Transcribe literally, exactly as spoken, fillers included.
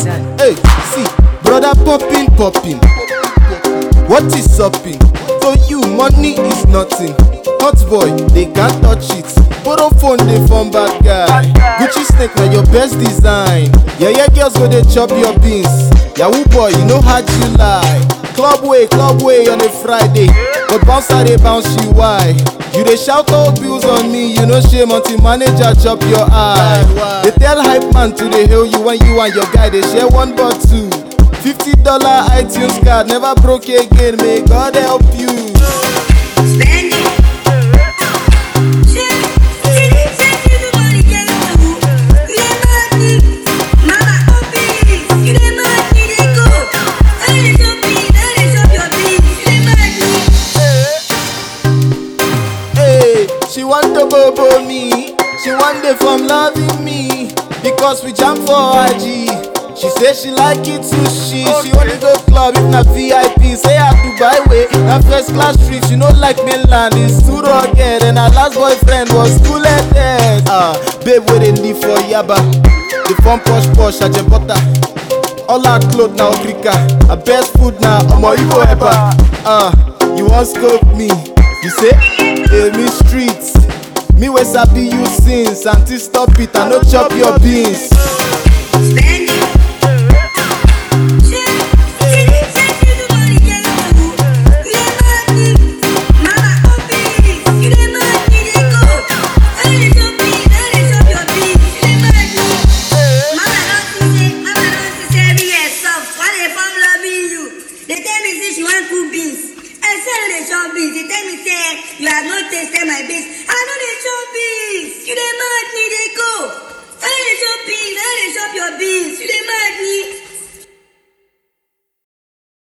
Hey, see, brother popping, popping. What is supping? To you, money is nothing. Hot boy, they can't touch it. Borrow phone, they from bad guy. Gucci snake, now your best design. Yeah, yeah, girls go they chop your beans. Yahoo boy, you know how you lie. Club way, club way on a Friday. But bounce how they bounce you, why? You they shout all bills on me, you know shame until manager chop your eye. They tell hype man to they hail you when you and your guy they share one but two. Fifty dollar iTunes card never broke again, may God help you. Spend it. She want to bobo me, she want it from loving me, because we jam for I G. She say she like it sushi, she only go club if na V I P. Say I Dubai way, na first class trip. She no like mainland, it's too rugged, and her last boyfriend was too late. Ah, uh, babe wey dey live for Yaba, the fun posh posh ajebota. All her clothes na okrika, her best food na omo Igbo eba. Ah, uh, you wan scope me? You say, hey, me streets, me wey sabi you since. Auntie stop it, I no chop your beans. Spend it. They tell me say she want cook beans. I say they chop beans. They tell me say you have not tasted my beans. I know they chop beans. You dey mad me, they go. I know they chop beans. I know they chop your beans. You